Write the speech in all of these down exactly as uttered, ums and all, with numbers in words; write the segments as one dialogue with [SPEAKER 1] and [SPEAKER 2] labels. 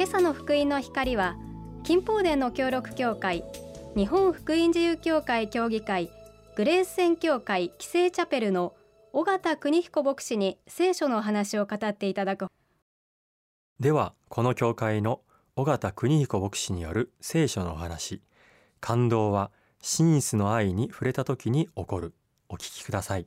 [SPEAKER 1] 今朝の福音の光は、金宝殿の協力協会、日本福音自由協会協議会、グレース宣教会紀聖チャペルの尾形邦彦牧師に聖書のお話を語っていただく。
[SPEAKER 2] では、この教会の尾形邦彦牧師による聖書のお話、感動は真実の愛に触れた時に起こる。お聞きください。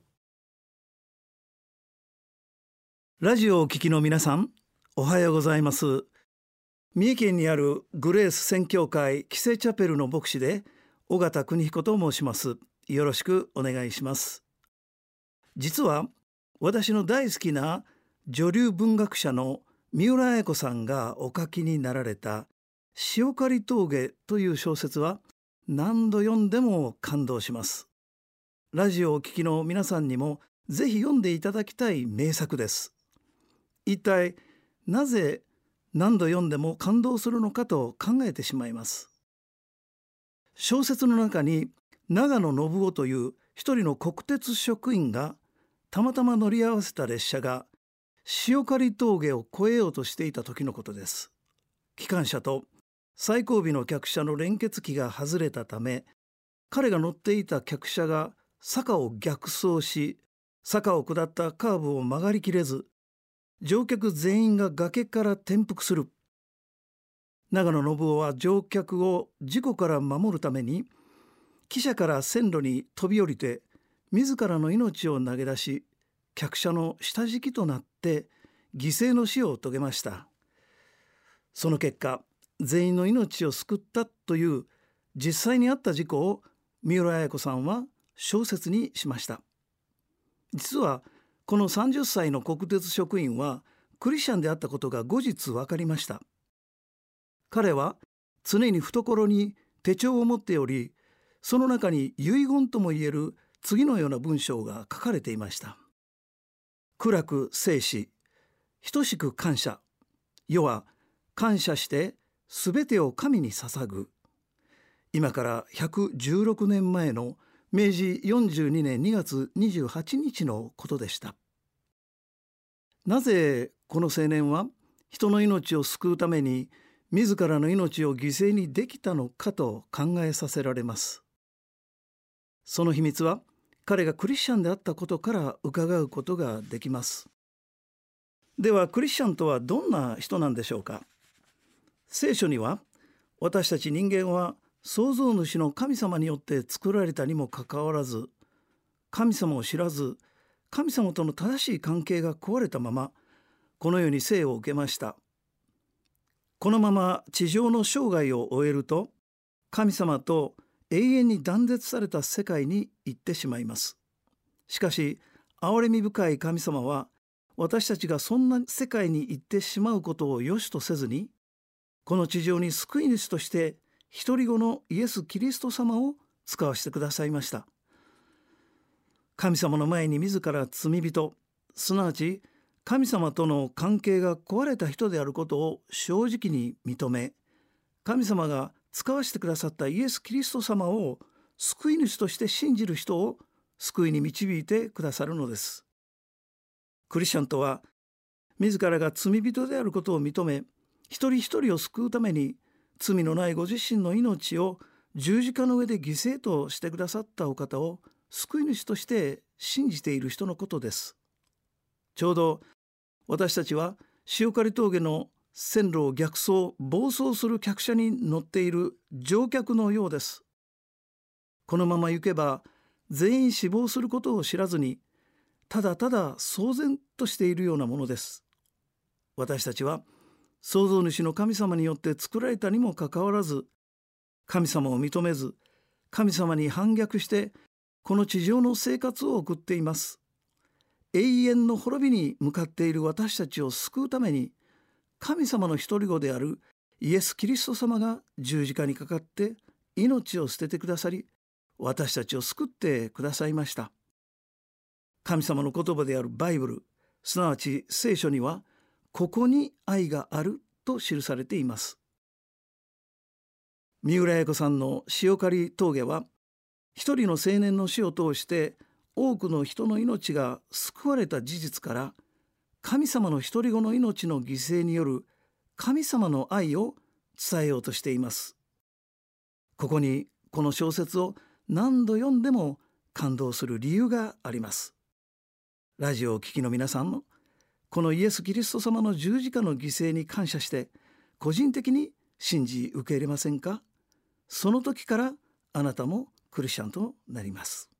[SPEAKER 3] ラジオをお聞きの皆さん、おはようございます。三重県にあるグレース宣教会紀聖チャペルの牧師で尾形邦彦と申します。よろしくお願いします。実は私の大好きな女流文学者の三浦綾子さんがお書きになられた塩刈峠という小説は何度読んでも感動します。ラジオをお聞きの皆さんにもぜひ読んでいただきたい名作です。一体なぜ何度読んでも感動するのかと考えてしまいます。小説の中に長野信夫という一人の国鉄職員がたまたま乗り合わせた列車が塩刈峠を越えようとしていた時のことです。機関車と最後尾の客車の連結器が外れたため、彼が乗っていた客車が坂を逆走し、坂を下ったカーブを曲がりきれず、乗客全員が崖から転覆する。長野信夫は乗客を事故から守るために、汽車から線路に飛び降りて、自らの命を投げ出し、客車の下敷きとなって犠牲の死を遂げました。その結果、全員の命を救ったという実際にあった事故を三浦綾子さんは小説にしました。実はこのさんじゅっさいの国鉄職員はクリスチャンであったことが後日分かりました。彼は常に懐に手帳を持っており、その中に遺言ともいえる次のような文章が書かれていました。苦楽静止、等しく感謝。世は感謝してすべてを神に捧ぐ。今からひゃくじゅうろくねんまえのめいじよんじゅうにねんにがつにじゅうはちにちのことでした。なぜこの青年は人の命を救うために自らの命を犠牲にできたのかと考えさせられます。その秘密は彼がクリスチャンであったことから伺うことができます。ではクリスチャンとはどんな人なんでしょうか。聖書には私たち人間は創造主の神様によって作られたにもかかわらず、神様を知らず神様との正しい関係が壊れたままこの世に生を受けました。このまま地上の生涯を終えると、神様と永遠に断絶された世界に行ってしまいます。しかし憐れみ深い神様は私たちがそんな世界に行ってしまうことを良しとせずに、この地上に救い主として一人子のイエス・キリスト様を使わせてくださいました。神様の前に自ら罪人、すなわち神様との関係が壊れた人であることを正直に認め、神様が使わせてくださったイエス・キリスト様を救い主として信じる人を救いに導いてくださるのです。クリスチャンとは自らが罪人であることを認め、一人一人を救うために罪のないご自身の命を十字架の上で犠牲としてくださったお方を救い主として信じている人のことです。ちょうど私たちは塩刈峠の線路を逆走、暴走する客車に乗っている乗客のようです。このまま行けば全員死亡することを知らずに、ただただ騒然としているようなものです。私たちは創造主の神様によって作られたにもかかわらず、神様を認めず、神様に反逆してこの地上の生活を送っています。永遠の滅びに向かっている私たちを救うために、神様の一人子であるイエス・キリスト様が十字架にかかって命を捨ててくださり、私たちを救ってくださいました。神様の言葉であるバイブル、すなわち聖書には、ここに愛があると記されています。三浦綾子さんの塩刈峠は、一人の青年の死を通して多くの人の命が救われた事実から、神様の一人子の命の犠牲による神様の愛を伝えようとしています。ここにこの小説を何度読んでも感動する理由があります。ラジオを聴きの皆さんも、このイエス・キリスト様の十字架の犠牲に感謝して個人的に信じ受け入れませんか？その時からあなたもクリスチャンとなります。